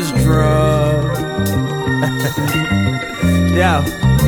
this drug. Yo.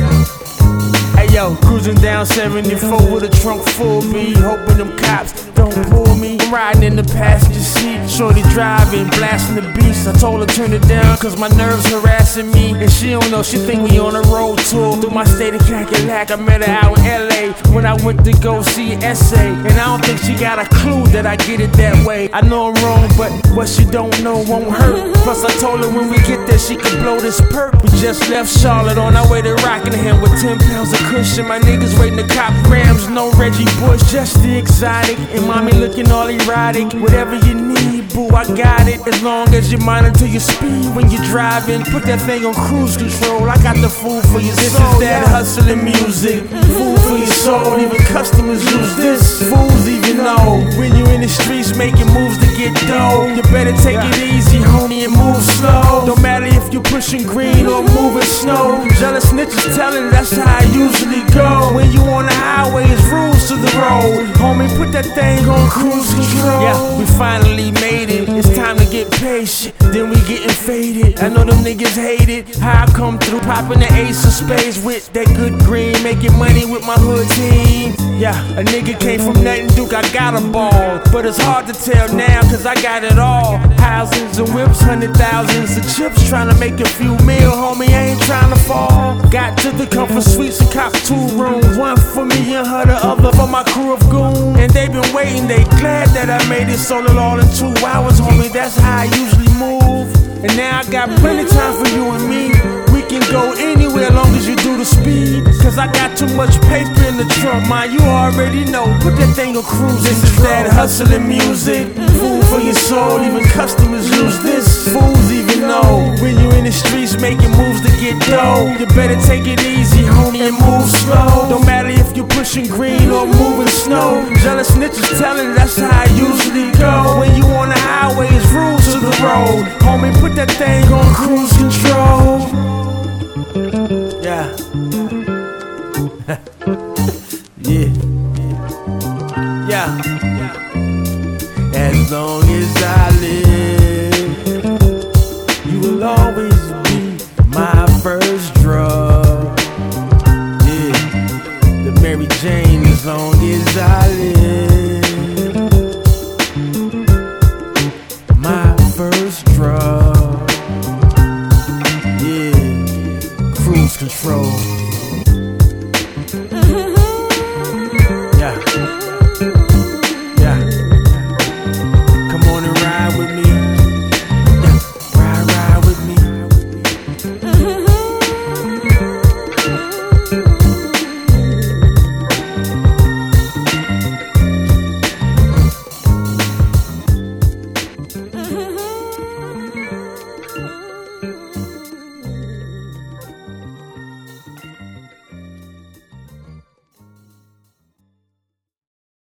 Hey yo, cruising down 74 with a trunk full B, hoping them cops don't pull me. I'm riding in the passenger seat, shorty driving, blasting the beast. I told her turn it down, cause my nerves harassing me. And she don't know, she think we on a road tour through my state of Cackalack. I met her out in LA when I went to go see SA. And I don't think she got a clue that I get it that way. I know I'm wrong, but what she don't know won't hurt. Plus I told her when we get there she could blow this perk. We just left Charlotte on our way to Rockingham with 10 pounds of cushion. My niggas waiting to cop grams, no Reggie Bush, just the exotic. And mommy looking all erotic. Whatever you need, boo, I got it. As long as you monitor your speed when you're driving. Put that thing on cruise control, I got the food for your soul. This is that hustling music, food for your soul. Even customers use this, fools even know. When you in the streets making moves to get dough, you better take it easy, homie, and move slow. Don't matter if you're pushing green or moving snow. Jealous snitches telling that's how I usually go. When you on the highway, it's rules to the road. Homie, put that thing on cruise control. Yeah, we finally made it. It's time to get paid, shit. Then we getting faded. I know them niggas hate it. How I come through, popping the ace of spades with that good green, making money with my hood team. Yeah, a nigga came from nothing, Duke, I got a ball. But it's hard to tell now, cause I got it all. Houses and whips, 100,000s of chips. Trying to make a few meal, homie, I ain't trying to fall. Got to the comfort suites and cop 2 rooms. One for me and her, the other for my crew of goons. And they been waiting, they glad that I made it. Sold it all in 2 hours, homie, that's how I usually move. And now I got plenty time for you and me. We can go anywhere long as you do the speed. Cause I got too much paper in the trunk, man, you already know. Put that thing on cruise. This is that hustling music, food for your soul. Even customers use this, fools even know. When you in the streets making moves to get dough, you better take it easy, homie, and move slow. Don't matter if you're pushing green or moving snow. Jealous snitches telling that's how I usually go. When you on the highway, it's rules to the road. Homie, put that thing on cruise control. Yeah.